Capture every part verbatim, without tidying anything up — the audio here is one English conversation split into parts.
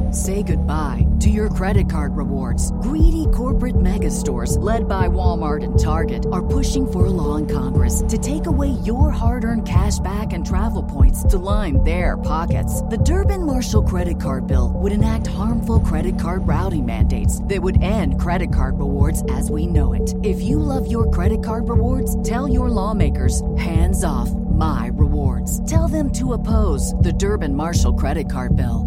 Say goodbye to your credit card rewards. Greedy corporate mega stores, led by Walmart and Target, are pushing for a law in Congress to take away your hard-earned cash back and travel points to line their pockets. The Durbin-Marshall credit card bill would enact harmful credit card routing mandates that would end credit card rewards as we know it. If you love your credit card rewards, tell your lawmakers, hands off my rewards. Tell them to oppose the Durbin-Marshall credit card bill.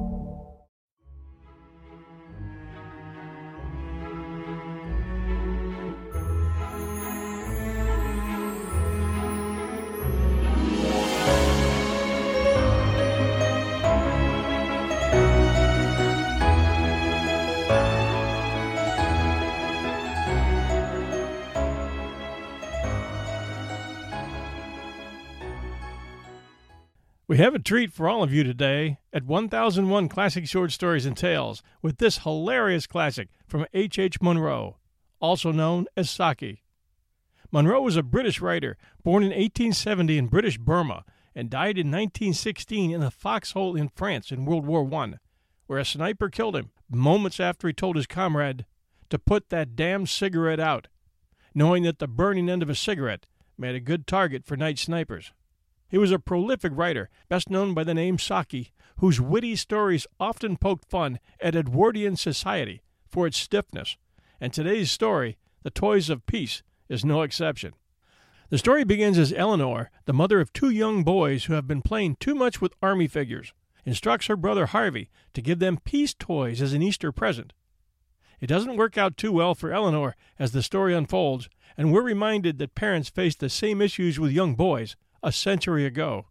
We have a treat for all of you today at one thousand one Classic Short Stories and Tales with this hilarious classic from H H. Munro, also known as Saki. Munro was a British writer born in eighteen seventy in British Burma and died in nineteen sixteen in a foxhole in France in World War One, where a sniper killed him moments after he told his comrade to put that damn cigarette out, knowing that the burning end of a cigarette made a good target for night snipers. He was a prolific writer, best known by the name Saki, whose witty stories often poked fun at Edwardian society for its stiffness, and today's story, The Toys of Peace, is no exception. The story begins as Eleanor, the mother of two young boys who have been playing too much with army figures, instructs her brother Harvey to give them peace toys as an Easter present. It doesn't work out too well for Eleanor as the story unfolds, and we're reminded that parents face the same issues with young boys a century ago.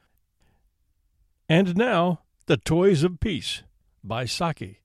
And now, The Toys of Peace by Saki.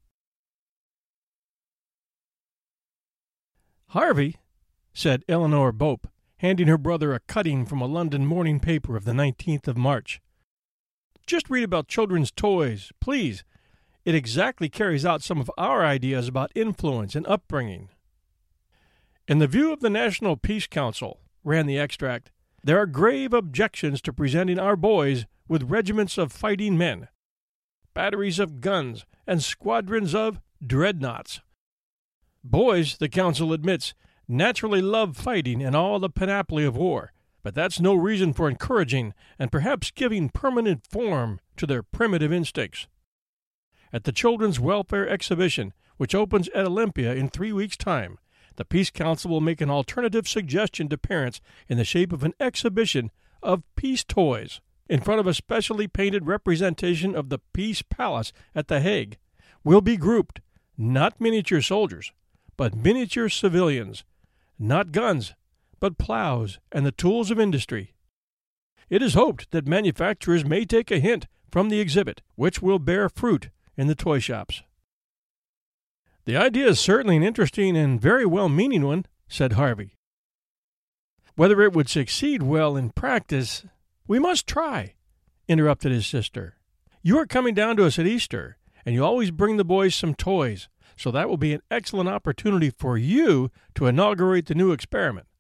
"Harvey," said Eleanor Bope, handing her brother a cutting from a London morning paper of the nineteenth of March. "Just read about children's toys, please. It exactly carries out some of our ideas about influence and upbringing." "In the view of the National Peace Council," ran the extract, "there are grave objections to presenting our boys with regiments of fighting men, batteries of guns, and squadrons of dreadnoughts. Boys, the Council admits, naturally love fighting and all the panoply of war, but that's no reason for encouraging and perhaps giving permanent form to their primitive instincts. At the Children's Welfare Exhibition, which opens at Olympia in three weeks' time, the Peace Council will make an alternative suggestion to parents in the shape of an exhibition of peace toys in front of a specially painted representation of the Peace Palace at The Hague. Will be grouped, not miniature soldiers, but miniature civilians, not guns, but plows and the tools of industry. It is hoped that manufacturers may take a hint from the exhibit, which will bear fruit in the toy shops." "The idea is certainly an interesting and very well-meaning one," said Harvey. "Whether it would succeed well in practice—" "We must try," interrupted his sister. "You are coming down to us at Easter, and you always bring the boys some toys, so that will be an excellent opportunity for you to inaugurate the new experiment.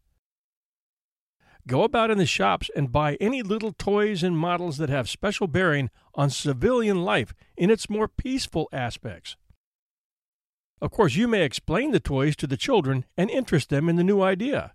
Go about in the shops and buy any little toys and models that have special bearing on civilian life in its more peaceful aspects. Of course, you may explain the toys to the children and interest them in the new idea.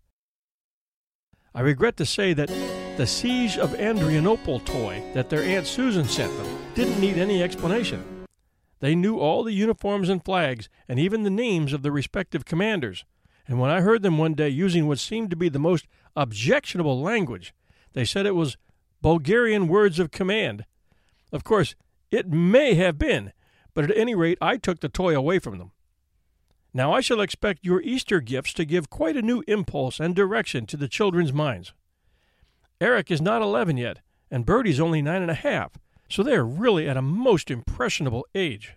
I regret to say that the Siege of Adrianople toy that their Aunt Susan sent them didn't need any explanation. They knew all the uniforms and flags and even the names of the respective commanders, and when I heard them one day using what seemed to be the most objectionable language, they said it was Bulgarian words of command. Of course, it may have been, but at any rate I took the toy away from them. Now I shall expect your Easter gifts to give quite a new impulse and direction to the children's minds. Eric is not eleven yet, and Bertie's only nine and a half, so they are really at a most impressionable age."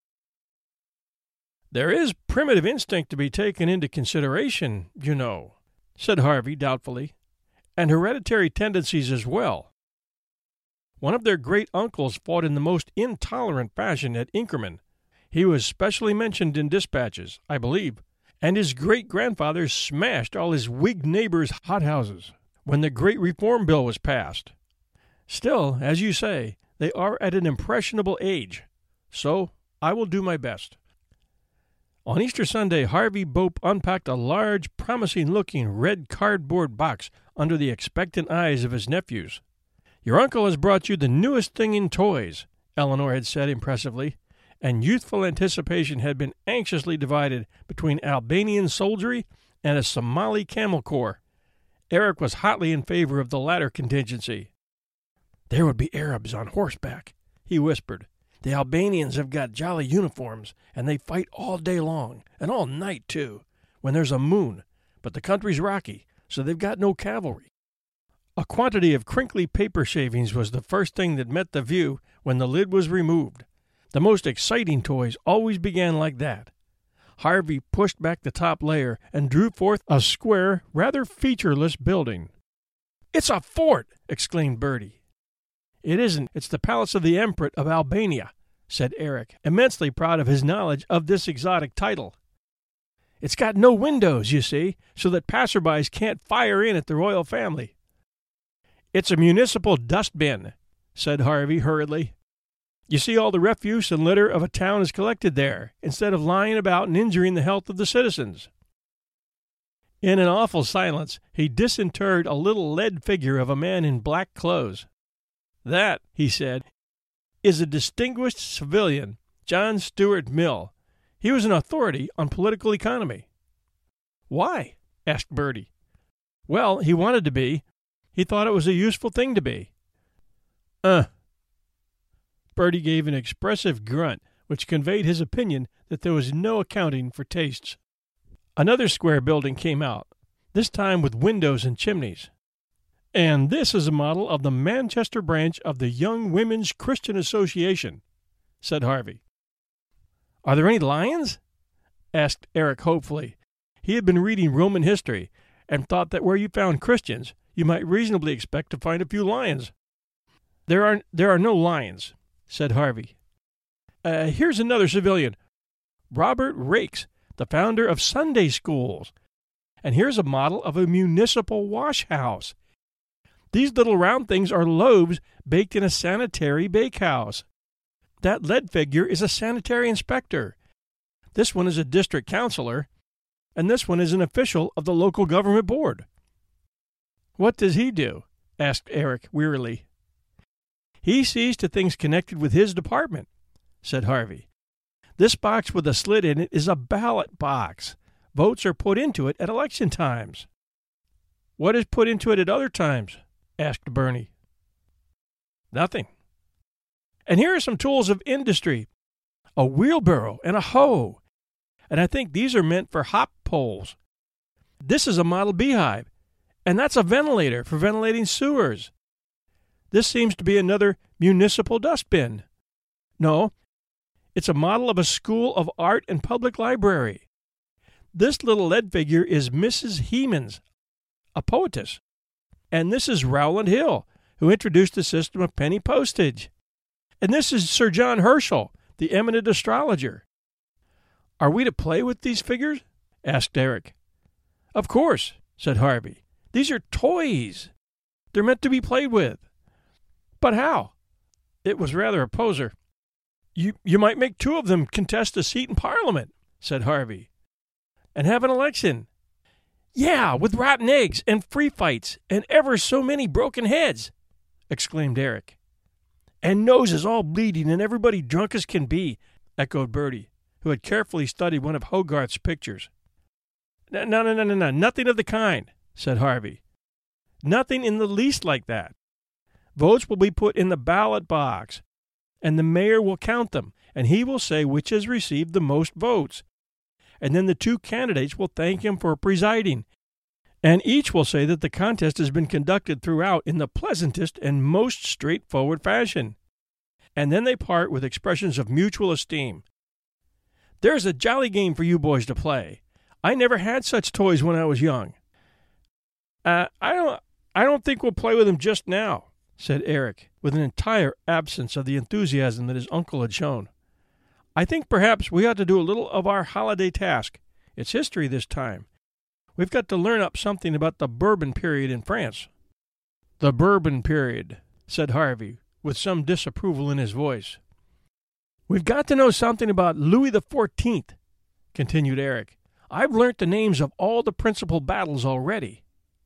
"There is primitive instinct to be taken into consideration, you know," said Harvey doubtfully, "and hereditary tendencies as well. One of their great-uncles fought in the most intolerant fashion at Inkerman. He was specially mentioned in dispatches, I believe, and his great-grandfather smashed all his Whig neighbors' hothouses when the Great Reform Bill was passed. Still, as you say, they are at an impressionable age, so I will do my best." On Easter Sunday, Harvey Bope unpacked a large, promising-looking red cardboard box under the expectant eyes of his nephews. "Your uncle has brought you the newest thing in toys," Eleanor had said impressively, and youthful anticipation had been anxiously divided between Albanian soldiery and a Somali camel corps. Eric was hotly in favor of the latter contingency. "There would be Arabs on horseback," he whispered. "The Albanians have got jolly uniforms, and they fight all day long, and all night, too, when there's a moon, but the country's rocky, so they've got no cavalry." A quantity of crinkly paper shavings was the first thing that met the view when the lid was removed. The most exciting toys always began like that. Harvey pushed back the top layer and drew forth a square, rather featureless building. "It's a fort!" exclaimed Bertie. "It isn't. It's the Palace of the Emperor of Albania," said Eric, immensely proud of his knowledge of this exotic title. "It's got no windows, you see, so that passerbys can't fire in at the royal family." "It's a municipal dustbin," said Harvey hurriedly. "You see, all the refuse and litter of a town is collected there, instead of lying about and injuring the health of the citizens." In an awful silence, he disinterred a little lead figure of a man in black clothes. "That," he said, "is a distinguished civilian, John Stuart Mill. He was an authority on political economy." "Why?" asked Bertie. "Well, he wanted to be. He thought it was a useful thing to be." Uh. Bertie gave an expressive grunt, which conveyed his opinion that there was no accounting for tastes. Another square building came out, this time with windows and chimneys. "And this is a model of the Manchester branch of the Young Women's Christian Association," said Harvey. "Are there any lions?" asked Eric hopefully. He had been reading Roman history, and thought that where you found Christians, you might reasonably expect to find a few lions. There are there are no lions," said Harvey. Uh, here's another civilian, Robert Rakes, the founder of Sunday schools. And here's a model of a municipal wash house. These little round things are loaves baked in a sanitary bakehouse. That lead figure is a sanitary inspector. This one is a district councilor, and this one is an official of the local government board." "What does he do?" asked Eric wearily. "He sees to things connected with his department," said Harvey. "This box with a slit in it is a ballot box. Votes are put into it at election times." "What is put into it at other times?" asked Bernie. "Nothing." "And here are some tools of industry, a wheelbarrow and a hoe, and I think these are meant for hop poles. This is a model beehive, and that's a ventilator for ventilating sewers. This seems to be another municipal dustbin. No, it's a model of a school of art and public library. This little lead figure is Missus Hemans, a poetess. And this is Rowland Hill, who introduced the system of penny postage. And this is Sir John Herschel, the eminent astrologer." "Are we to play with these figures?" asked Eric. "Of course," said Harvey. "These are toys. They're meant to be played with." "But how?" It was rather a poser. You, you might make two of them contest a seat in Parliament," said Harvey. "And have an election." "Yeah, with rotten eggs and free fights and ever so many broken heads," exclaimed Eric. "And noses all bleeding and everybody drunk as can be," echoed Bertie, who had carefully studied one of Hogarth's pictures. No, no, no, no, no, nothing of the kind," said Harvey. "Nothing in the least like that. Votes will be put in the ballot box, and the mayor will count them, and he will say which has received the most votes. And then the two candidates will thank him for presiding, and each will say that the contest has been conducted throughout in the pleasantest and most straightforward fashion. And then they part with expressions of mutual esteem. There's a jolly game for you boys to play. I never had such toys when I was young." Uh, I don't, I don't think we'll play with them just now," said Eric, with an entire absence of the enthusiasm that his uncle had shown. "I think perhaps we ought to do a little of our holiday task. It's history this time. We've got to learn up something about the Bourbon period in France." "The Bourbon period," said Harvey, with some disapproval in his voice. We've got to know something about Louis the Fourteenth, continued Eric. I've learnt the names of all the principal battles already.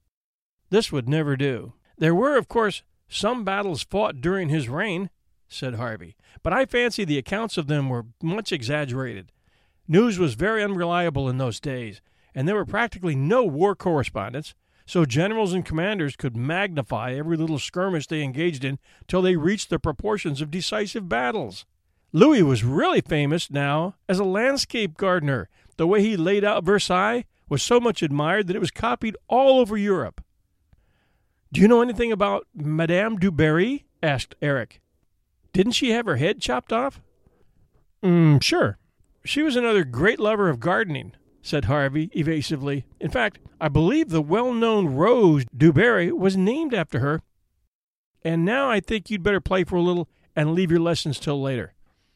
This would never do. There were, of course, some battles fought during his reign, said Harvey, but I fancy the accounts of them were much exaggerated. News was very unreliable in those days, and there were practically no war correspondents, so generals and commanders could magnify every little skirmish they engaged in till they reached the proportions of decisive battles. Louis was really famous now as a landscape gardener. The way he laid out Versailles was so much admired that it was copied all over Europe. Do you know anything about Madame du Barry? Asked Eric. Didn't she have her head chopped off? Mm, sure. She was another great lover of gardening, said Harvey evasively. In fact, I believe the well-known Rose du Barry was named after her. And now I think you'd better play for a little and leave your lessons till later.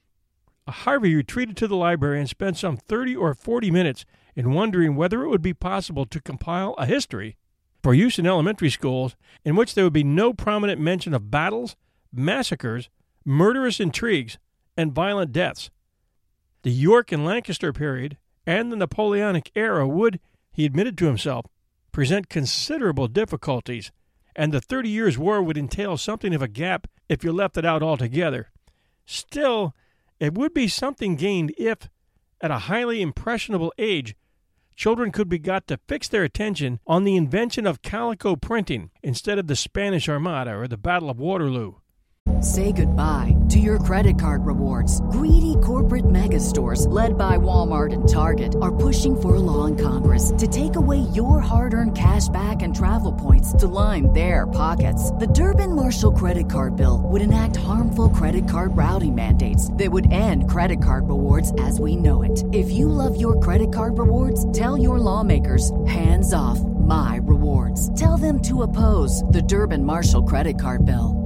Harvey retreated to the library and spent some thirty or forty minutes in wondering whether it would be possible to compile a history for use in elementary schools in which there would be no prominent mention of battles, massacres, murderous intrigues, and violent deaths. The York and Lancaster period and the Napoleonic era would, he admitted to himself, present considerable difficulties, and the Thirty Years' War would entail something of a gap if you left it out altogether. Still, it would be something gained if, at a highly impressionable age, children could be got to fix their attention on the invention of calico printing instead of the Spanish Armada or the Battle of Waterloo. Say goodbye to your credit card rewards. Greedy corporate mega stores, led by Walmart and Target, are pushing for a law in Congress to take away your hard-earned cash back and travel points to line their pockets. The Durbin-Marshall credit card bill would enact harmful credit card routing mandates that would end credit card rewards as we know it. If you love your credit card rewards, tell your lawmakers, hands off my rewards. Tell them to oppose the Durbin-Marshall credit card bill.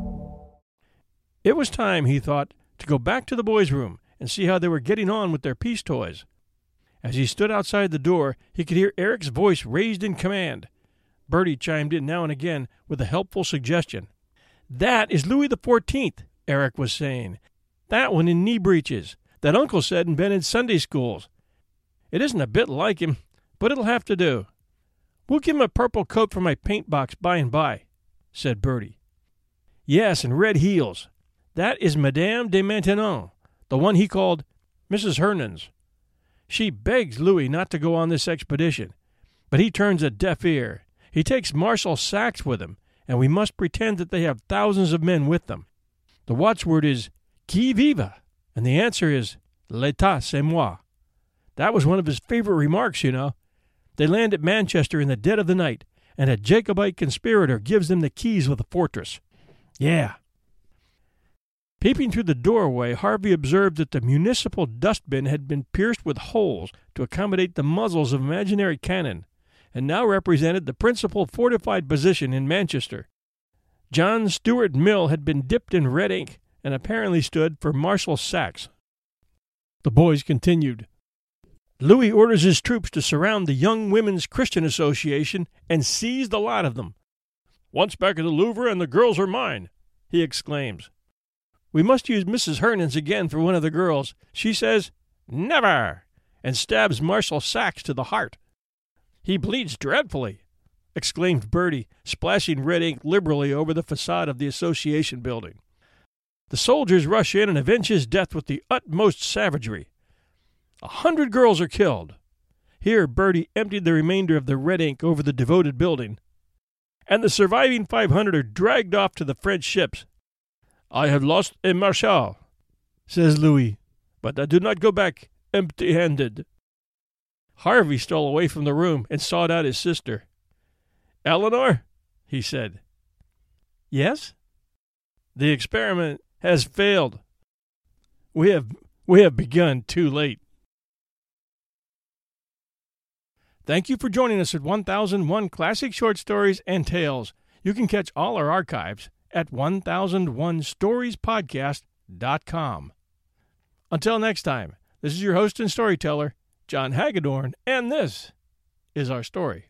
It was time, he thought, to go back to the boys' room and see how they were getting on with their peace toys. As he stood outside the door, he could hear Eric's voice raised in command. Bertie chimed in now and again with a helpful suggestion. "That is Louis the Fourteenth," Eric was saying. "That one in knee breeches, that Uncle said invented Sunday schools. It isn't a bit like him, but it'll have to do. We'll give him a purple coat for my paint box by and by," said Bertie. "Yes, and red heels. That is Madame de Maintenon, the one he called Missus Hernans. She begs Louis not to go on this expedition, but he turns a deaf ear. He takes Marshal Saxe with him, and we must pretend that they have thousands of men with them. The watchword is Qui vive? And the answer is L'État c'est moi. That was one of his favorite remarks, you know. They land at Manchester in the dead of the night, and a Jacobite conspirator gives them the keys of the fortress. Yeah." Peeping through the doorway, Harvey observed that the municipal dustbin had been pierced with holes to accommodate the muzzles of imaginary cannon, and now represented the principal fortified position in Manchester. John Stuart Mill had been dipped in red ink, and apparently stood for Marshal Saxe. The boys continued. "Louis orders his troops to surround the Young Women's Christian Association and seize the lot of them. 'Once back at the Louvre and the girls are mine,' he exclaims. We must use Missus Hernans again for one of the girls. She says, 'Never!' and stabs Marshal Saxe to the heart. He bleeds dreadfully," exclaimed Bertie, splashing red ink liberally over the facade of the association building. "The soldiers rush in and avenge his death with the utmost savagery. A hundred girls are killed." Here Bertie emptied the remainder of the red ink over the devoted building. "And the surviving five hundred are dragged off to the French ships. I have lost a Marshal," says Louis, "but I do not go back empty-handed." Harvey stole away from the room and sought out his sister. "Eleanor," he said. "Yes?" "The experiment has failed. We have we have begun too late." Thank you for joining us at one thousand one Classic Short Stories and Tales. You can catch all our archives at one thousand one stories podcast dot com. Until next time, this is your host and storyteller, John Hagedorn, and this is our story.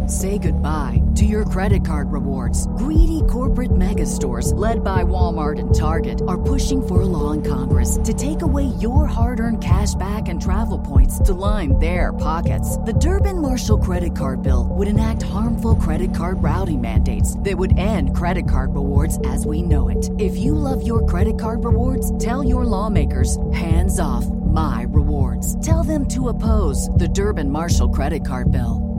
Say goodbye to your credit card rewards. Greedy corporate mega stores, led by Walmart and Target, are pushing for a law in Congress to take away your hard-earned cash back and travel points to line their pockets. The Durbin-Marshall credit card bill would enact harmful credit card routing mandates that would end credit card rewards as we know it. If you love your credit card rewards, tell your lawmakers, hands off my rewards. Tell them to oppose the Durbin-Marshall credit card bill.